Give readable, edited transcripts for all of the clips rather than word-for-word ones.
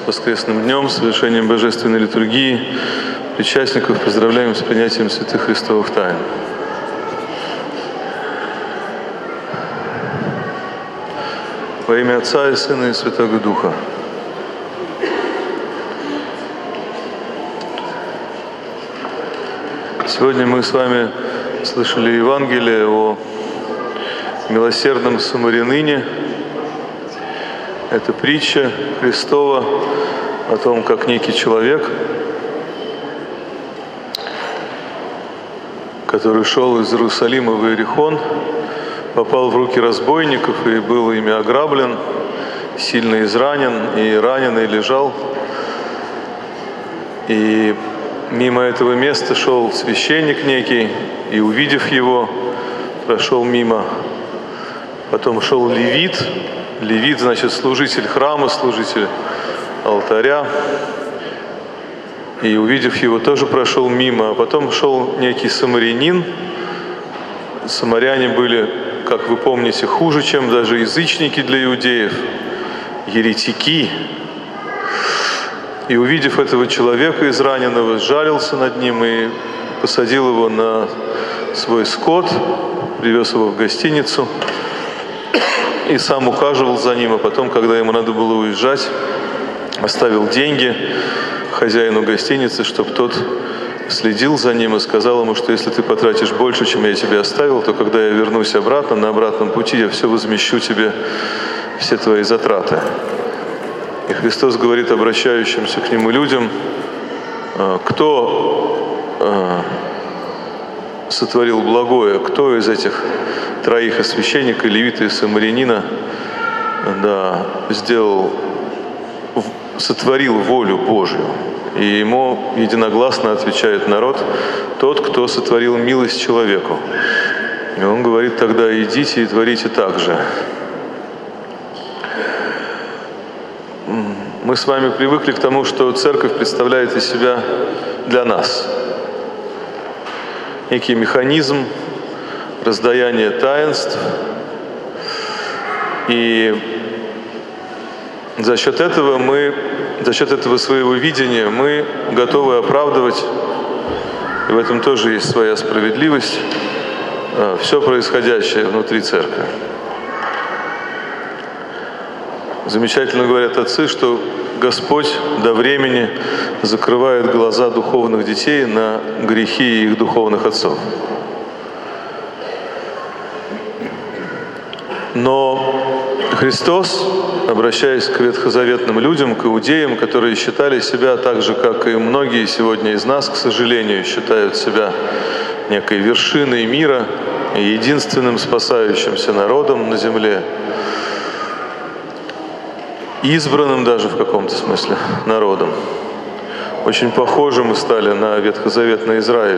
с воскресным днем, с совершением Божественной литургии. Причастников поздравляем с принятием святых Христовых тайн. Во имя Отца и Сына и Святого Духа. Сегодня мы с вами слышали Евангелие о милосердном самарянине. Это притча Христова о том, как некий человек, который шел из Иерусалима в Иерихон, попал в руки разбойников и был ими ограблен, сильно изранен, и раненый лежал. И мимо этого места шел священник некий, и, увидев его, прошел мимо. Потом шел левит. Левит, значит, служитель храма, служитель алтаря. И, увидев его, тоже прошел мимо. А потом шел некий самарянин. Самаряне были, как вы помните, хуже, чем даже язычники для иудеев, еретики. И, увидев этого человека израненного, сжалился над ним и посадил его на свой скот, привез его в гостиницу и сам ухаживал за ним. А потом, когда ему надо было уезжать, оставил деньги хозяину гостиницы, чтобы тот следил за ним и сказал ему, что если ты потратишь больше, чем я тебе оставил, то когда я вернусь обратно, на обратном пути я все возмещу тебе, все твои затраты. И Христос говорит обращающимся к Нему людям: кто сотворил благое, кто из этих троих, и священника, и левита, и самарянина, сотворил волю Божию. И ему единогласно отвечает народ: тот, кто сотворил милость человеку. И он говорит тогда: идите и творите так же. Мы с вами привыкли к тому, что церковь представляет из себя для нас некий механизм раздаяния таинств. И за счет этого своего видения мы готовы оправдывать, и в этом тоже есть своя справедливость, все происходящее внутри церкви. Замечательно говорят отцы, что Господь до времени закрывает глаза духовных детей на грехи их духовных отцов. Но Христос, обращаясь к ветхозаветным людям, к иудеям, которые считали себя так же, как и многие сегодня из нас, к сожалению, считают себя некой вершиной мира и единственным спасающимся народом на земле, избранным даже в каком-то смысле народом. Очень похожи мы стали на ветхозаветный Израиль.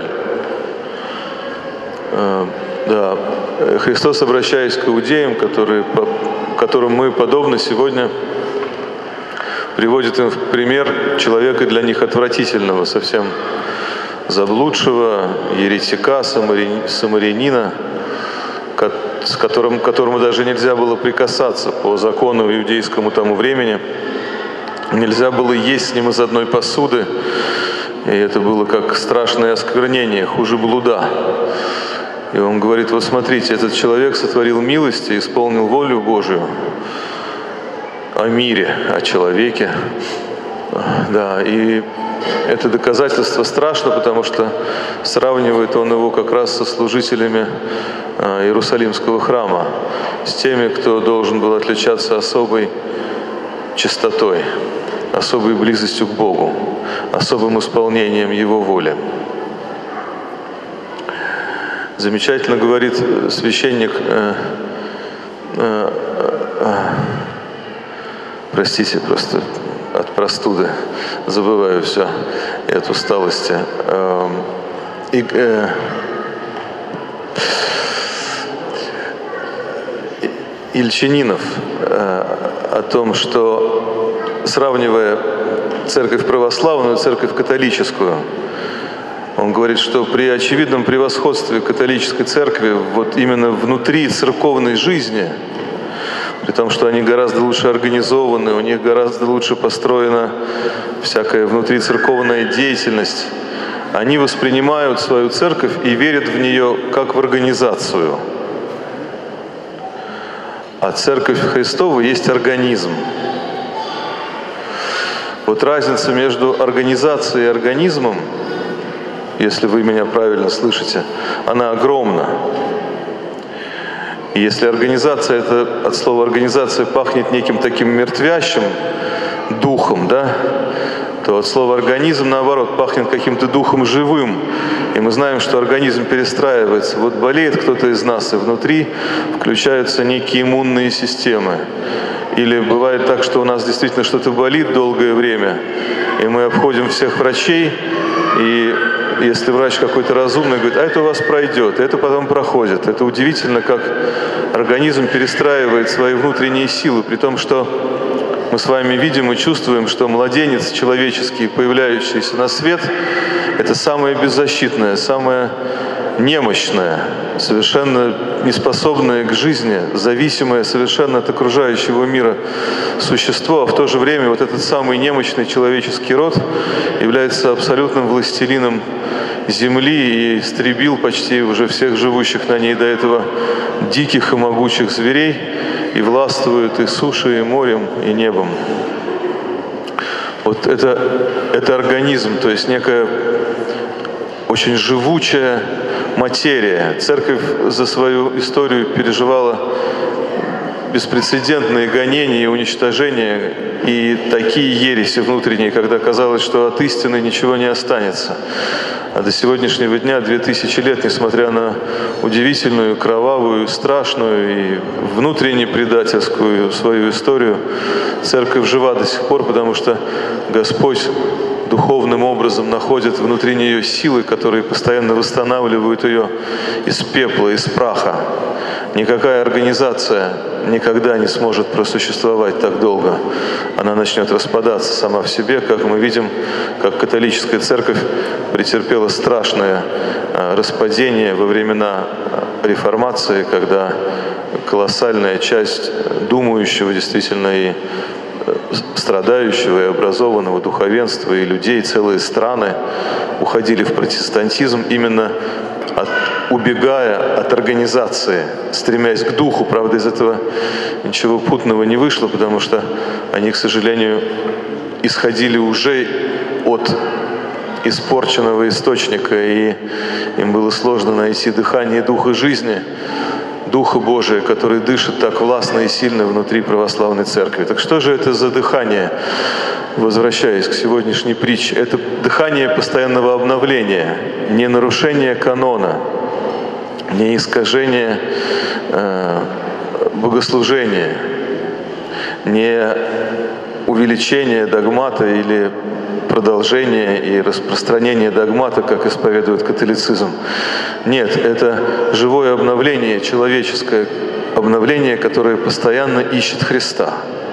Христос, обращаясь к иудеям, которым мы подобны сегодня, приводит им в пример человека для них отвратительного, совсем заблудшего, еретика, самарянина, к которому даже нельзя было прикасаться по закону иудейскому тому времени. Нельзя было есть с ним из одной посуды, и это было как страшное осквернение, хуже блуда. И он говорит: вот смотрите, этот человек сотворил милость и исполнил волю Божию о мире, о человеке. И это доказательство страшно, потому что сравнивает он его как раз со служителями Иерусалимского храма, с теми, кто должен был отличаться особой чистотой, особой близостью к Богу, особым исполнением Его воли. Замечательно говорит священник, простите, просто от простуды забываю все и от усталости. Ильчининов о том, что, сравнивая церковь православную и церковь католическую, он говорит, что при очевидном превосходстве католической церкви вот именно внутри церковной жизни при том, что они гораздо лучше организованы, у них гораздо лучше построена всякая внутрицерковная деятельность. Они воспринимают свою церковь и верят в нее как в организацию. А церковь Христова есть организм. Вот разница между организацией и организмом, если вы меня правильно слышите, она огромна. И если организация, это от слова организация пахнет неким таким мертвящим духом, да, то от слова организм, наоборот, пахнет каким-то духом живым. И мы знаем, что организм перестраивается. Вот болеет кто-то из нас, и внутри включаются некие иммунные системы. Или бывает так, что у нас действительно что-то болит долгое время, и мы обходим всех врачей, и если врач какой-то разумный говорит, а это у вас пройдет, это потом проходит. Это удивительно, как организм перестраивает свои внутренние силы, при том, что мы с вами видим и чувствуем, что младенец человеческий, появляющийся на свет, это самое беззащитное, самое немощное, совершенно неспособное к жизни, зависимое совершенно от окружающего мира существо, а в то же время вот этот самый немощный человеческий род является абсолютным властелином земли и истребил почти уже всех живущих на ней до этого диких и могучих зверей и властвует и сушей, и морем, и небом. Вот это организм, то есть некая очень живучая материя. Церковь за свою историю переживала беспрецедентные гонения и уничтожения, и такие ереси внутренние, когда казалось, что от истины ничего не останется. А до сегодняшнего дня, 2000 лет, несмотря на удивительную, кровавую, страшную и внутренне предательскую свою историю, церковь жива до сих пор, потому что Господь духовным образом находит внутри нее силы, которые постоянно восстанавливают ее из пепла, из праха. Никакая организация никогда не сможет просуществовать так долго. Она начнет распадаться сама в себе, как мы видим, как католическая церковь претерпела страшное распадение во времена реформации, когда колоссальная часть думающего действительно и страдающего и образованного духовенства и людей, целые страны уходили в протестантизм именно убегая от организации, стремясь к духу. Правда, из этого ничего путного не вышло, потому что они, к сожалению, исходили уже от испорченного источника, и им было сложно найти дыхание Духа жизни, Духа Божия, который дышит так властно и сильно внутри православной церкви. Так что же это за дыхание? Возвращаясь к сегодняшней притче, это дыхание постоянного обновления, не нарушение канона, не искажение богослужения, не увеличение догмата или продолжение и распространение догмата, как исповедует католицизм. Нет, это живое обновление, человеческое обновление, которое постоянно ищет Христа.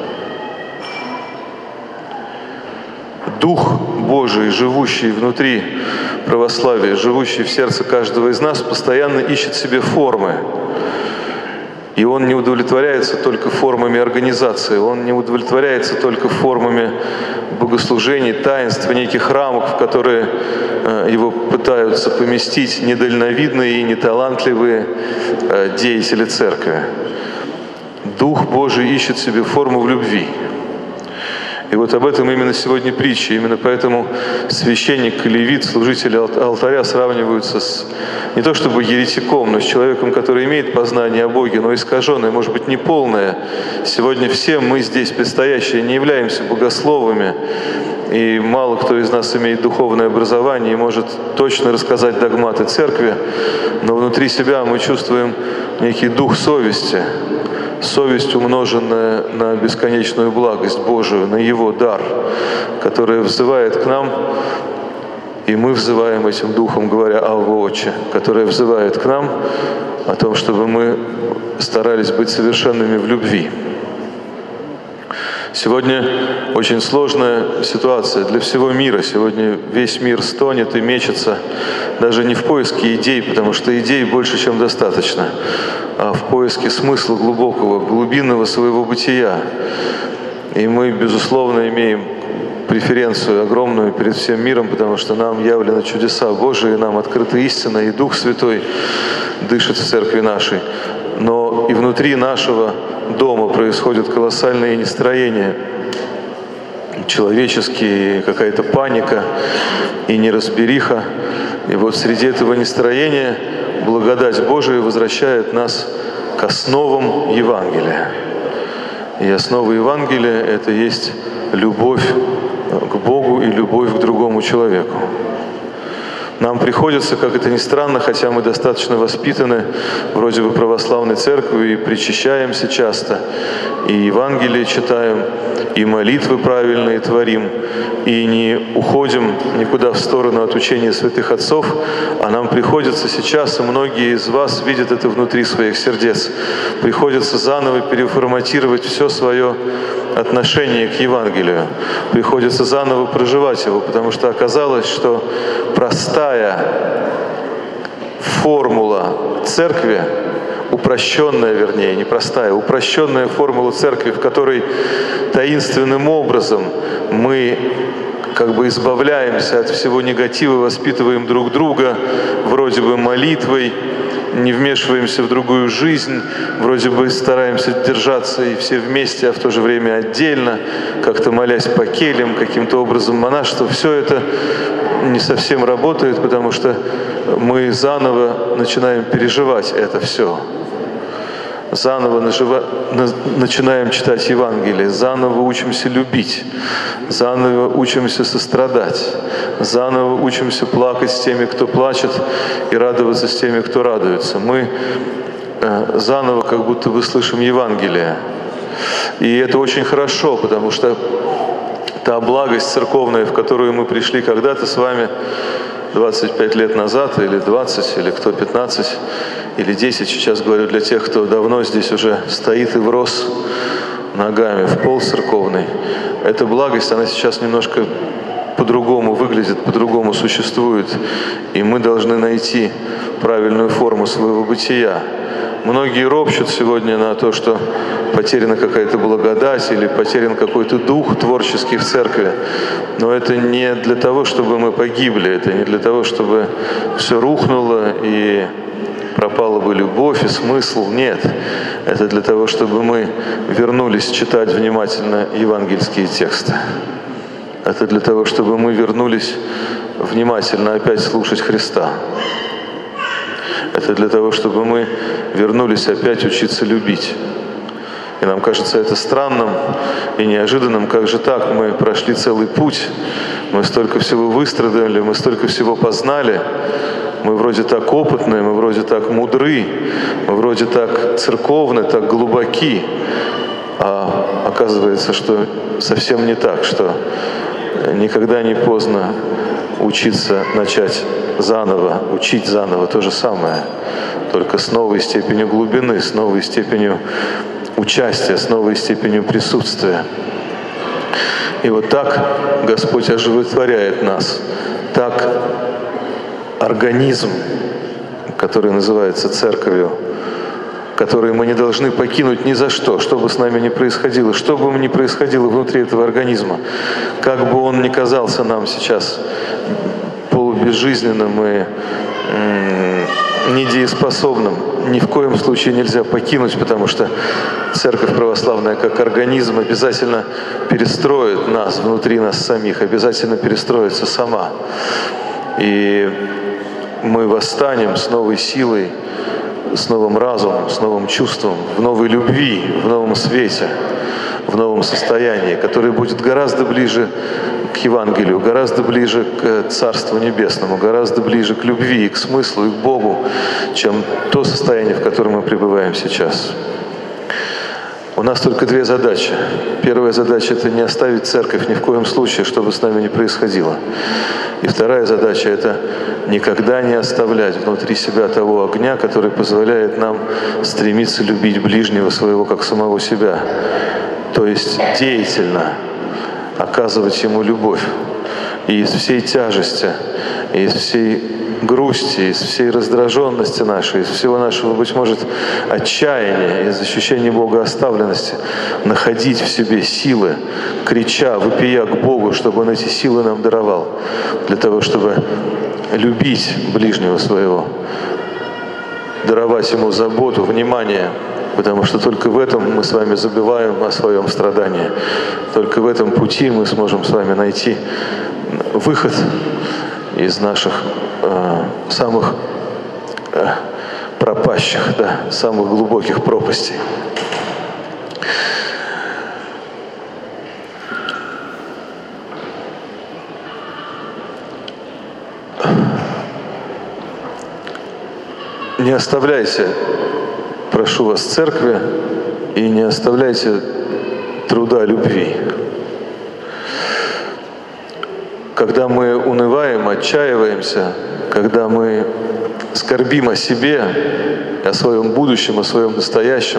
Дух Божий, живущий внутри православия, живущий в сердце каждого из нас, постоянно ищет себе формы. И он не удовлетворяется только формами организации, он не удовлетворяется только формами богослужений, таинств, неких рамок, в которые его пытаются поместить недальновидные и неталантливые деятели церкви. Дух Божий ищет себе форму в любви. И вот об этом именно сегодня притча. Именно поэтому священник и левит, служители алтаря, сравниваются с не то чтобы еретиком, но с человеком, который имеет познание о Боге, но искаженное, может быть, неполное. Сегодня все мы здесь предстоящие не являемся богословами, и мало кто из нас имеет духовное образование и может точно рассказать догматы церкви, но внутри себя мы чувствуем некий дух совести, совесть, умноженная на бесконечную благость Божию, на Его дар, которая взывает к нам, и мы взываем этим Духом, говоря «Авва, Отче», которая взывает к нам о том, чтобы мы старались быть совершенными в любви. Сегодня очень сложная ситуация для всего мира. Сегодня весь мир стонет и мечется, даже не в поиске идей, потому что идей больше, чем достаточно, а в поиске смысла глубокого, глубинного своего бытия. И мы, безусловно, имеем преференцию огромную перед всем миром, потому что нам явлены чудеса Божии, нам открыта истина, и Дух Святой дышит в церкви нашей. Но и внутри нашего дома происходят колоссальные нестроения, человеческие, какая-то паника и неразбериха. И вот среди этого нестроения благодать Божия возвращает нас к основам Евангелия. И основа Евангелия – это есть любовь к Богу и любовь к другому человеку. Нам приходится, как это ни странно, хотя мы достаточно воспитаны вроде бы православной церкви и причащаемся часто, и Евангелие читаем, и молитвы правильные творим, и не уходим никуда в сторону от учения святых отцов, а нам приходится сейчас, и многие из вас видят это внутри своих сердец, приходится заново переформатировать все свое отношение к Евангелию. Приходится заново проживать его, потому что оказалось, что простая формула церкви, упрощенная, вернее, не простая, упрощенная формула церкви, в которой таинственным образом мы как бы избавляемся от всего негатива, воспитываем друг друга, вроде бы молитвой, не вмешиваемся в другую жизнь, вроде бы стараемся держаться и все вместе, а в то же время отдельно, как-то молясь по келям, каким-то образом монашество. Все это не совсем работает, потому что мы заново начинаем переживать это все. Заново начинаем читать Евангелие, заново учимся любить, заново учимся сострадать, заново учимся плакать с теми, кто плачет, и радоваться с теми, кто радуется. Мы заново как будто бы слышим Евангелие. И это очень хорошо, потому что та благость церковная, в которую мы пришли когда-то с вами 25 лет назад, или 20, или кто 15, или 10, сейчас говорю для тех, кто давно здесь уже стоит и врос ногами в пол церковный. Эта благость, она сейчас немножко по-другому выглядит, по-другому существует, и мы должны найти правильную форму своего бытия. Многие ропщут сегодня на то, что потеряна какая-то благодать или потерян какой-то дух творческий в церкви. Но это не для того, чтобы мы погибли, это не для того, чтобы все рухнуло и пропала бы любовь и смысл. Нет, это для того, чтобы мы вернулись читать внимательно евангельские тексты. Это для того, чтобы мы вернулись внимательно опять слушать Христа. Это для того, чтобы мы вернулись опять учиться любить. И нам кажется это странным и неожиданным, как же так, мы прошли целый путь, мы столько всего выстрадали, мы столько всего познали, мы вроде так опытные, мы вроде так мудры, мы вроде так церковны, так глубоки, а оказывается, что совсем не так, что никогда не поздно учиться начать заново, учить заново то же самое, только с новой степенью глубины, с новой степенью участия, с новой степенью присутствия. И вот так Господь оживотворяет нас, так организм, который называется церковью, который мы не должны покинуть ни за что, что бы с нами ни происходило, что бы ни происходило внутри этого организма, как бы он ни казался нам сейчас полубезжизненным и недееспособным, ни в коем случае нельзя покинуть, потому что Церковь Православная как организм обязательно перестроит нас, внутри нас самих, обязательно перестроится сама. И мы восстанем с новой силой, с новым разумом, с новым чувством, в новой любви, в новом свете, в новом состоянии, которое будет гораздо ближе к Евангелию, гораздо ближе к Царству Небесному, гораздо ближе к любви, к смыслу и к Богу, чем то состояние, в котором мы пребываем сейчас. У нас только две задачи. Первая задача – это не оставить церковь ни в коем случае, что бы с нами ни происходило. И вторая задача – это никогда не оставлять внутри себя того огня, который позволяет нам стремиться любить ближнего своего, как самого себя. То есть деятельно оказывать ему любовь. И из всей тяжести, и из всей грусти, из всей раздраженности нашей, из всего нашего, быть может, отчаяния, из ощущения Бога оставленности, находить в себе силы, крича, вопия к Богу, чтобы Он эти силы нам даровал, для того, чтобы любить ближнего своего, даровать ему заботу, внимание, потому что только в этом мы с вами забываем о своем страдании. Только в этом пути мы сможем с вами найти выход из наших самых пропащих, самых глубоких пропастей. Не оставляйте, прошу вас, церкви, и не оставляйте труда любви. Когда мы унываем, отчаиваемся, когда мы скорбим о себе, о своем будущем, о своем настоящем,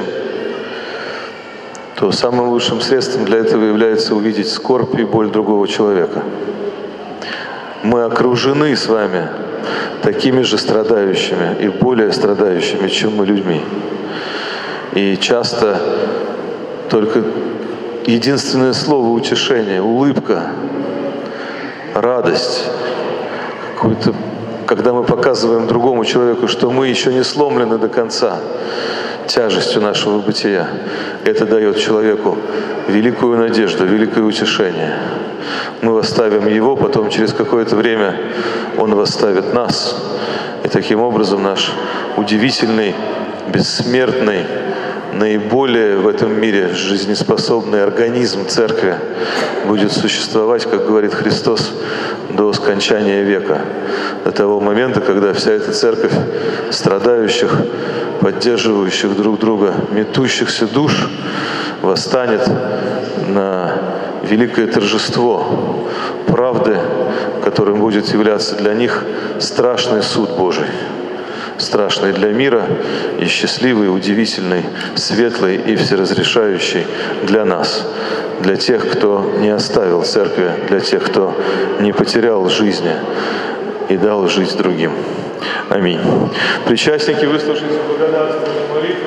то самым лучшим средством для этого является увидеть скорбь и боль другого человека. Мы окружены с вами такими же страдающими и более страдающими, чем мы, людьми. И часто только единственное слово утешения, улыбка, радость, какую-то, когда мы показываем другому человеку, что мы еще не сломлены до конца тяжестью нашего бытия, это дает человеку великую надежду, великое утешение. Мы восставим его, потом через какое-то время он восставит нас. И таким образом наш удивительный, бессмертный, наиболее в этом мире жизнеспособный организм Церкви будет существовать, как говорит Христос, до скончания века, до того момента, когда вся эта Церковь страдающих, поддерживающих друг друга, метущихся душ восстанет на великое торжество правды, которым будет являться для них страшный суд Божий. Страшный для мира и счастливый, удивительный, светлый и всеразрешающий для нас, для тех, кто не оставил церкви, для тех, кто не потерял жизни и дал жить другим. Аминь. Причастники, выслушайте благодарственную молитву.